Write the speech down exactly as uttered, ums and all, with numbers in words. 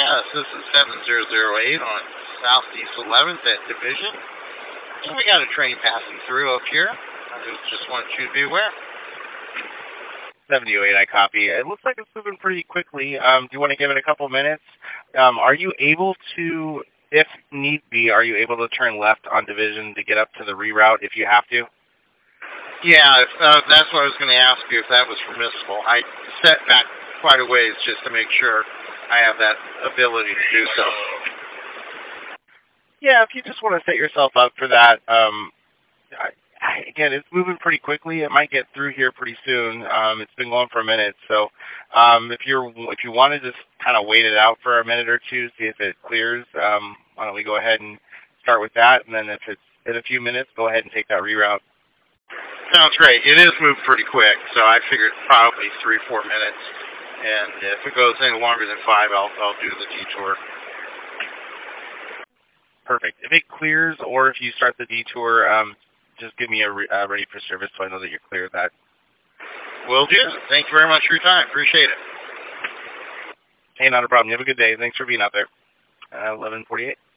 Yes, this is seven zero zero eight on Southeast eleventh at Division. And we got a train passing through up here. I just, just want you to be aware. seventy oh eight, I copy. It looks like it's moving pretty quickly. Um, do you want to give it a couple minutes? Um, are you able to, if need be, are you able to turn left on Division to get up to the reroute if you have to? Yeah, if, uh, that's what I was going to ask you, if that was permissible. I set back quite a ways just to make sure I have that ability to do so. Yeah, if you just want to set yourself up for that, um, I, I, again, it's moving pretty quickly. It might get through here pretty soon. Um, it's been going for a minute, so um, if you're if you want to just kind of wait it out for a minute or two, see if it clears, um, why don't we go ahead and start with that, and then if it's in a few minutes, go ahead and take that reroute. Sounds great. It is moved pretty quick, so I figured probably three, four minutes. And if it goes any longer than five, I'll I'll do the detour. Perfect. If it clears, or if you start the detour, um, just give me a re uh, ready for service so I know that you're clear of that. Will do. Thank you very much for your time. Appreciate it. Hey, not a problem. You have a good day. Thanks for being out there. Uh, eleven forty-eight.